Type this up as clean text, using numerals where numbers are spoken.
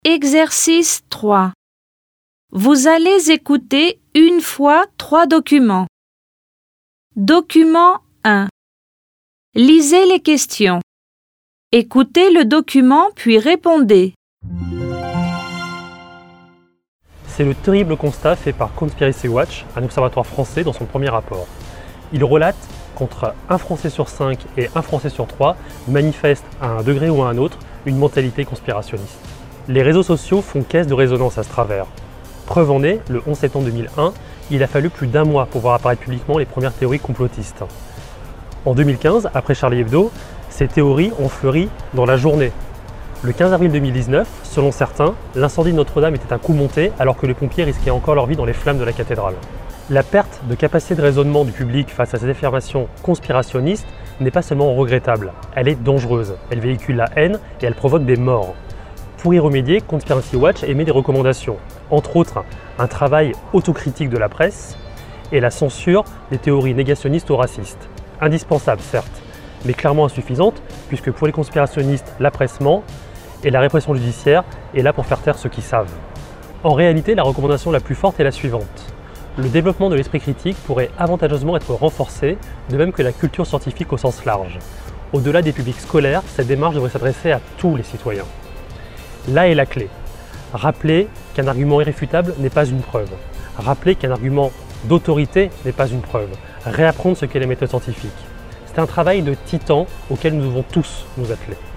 Exercice 3. Vous allez écouter une fois 3 documents. Document 1. Lisez les questions. Écoutez le document puis répondez. C'est le terrible constat fait par Conspiracy Watch, un observatoire français, dans son premier rapport. Il relate qu'entre 1 Français sur 5 et 1 Français sur 3 manifestent à un degré ou à un autre une mentalité conspirationniste. Les réseaux sociaux font caisse de résonance à ce travers. Preuve en est, le 11 septembre 2001, il a fallu plus d'1 mois pour voir apparaître publiquement les premières théories complotistes. En 2015, après Charlie Hebdo, ces théories ont fleuri dans la journée. Le 15 avril 2019, selon certains, l'incendie de Notre-Dame était un coup monté alors que les pompiers risquaient encore leur vie dans les flammes de la cathédrale. La perte de capacité de raisonnement du public face à ces affirmations conspirationnistes n'est pas seulement regrettable, elle est dangereuse. Elle véhicule la haine et elle provoque des morts. Pour y remédier, Conspiracy Watch émet des recommandations, entre autres un travail autocritique de la presse et la censure des théories négationnistes ou racistes. Indispensable certes, mais clairement insuffisante puisque pour les conspirationnistes, la presse ment et la répression judiciaire est là pour faire taire ceux qui savent. En réalité, la recommandation la plus forte est la suivante. Le développement de l'esprit critique pourrait avantageusement être renforcé, de même que la culture scientifique au sens large. Au-delà des publics scolaires, cette démarche devrait s'adresser à tous les citoyens. Là est la clé. Rappeler qu'un argument irréfutable n'est pas une preuve. Rappeler qu'un argument d'autorité n'est pas une preuve. Réapprendre ce qu'est la méthode scientifique. C'est un travail de titan auquel nous devons tous nous atteler.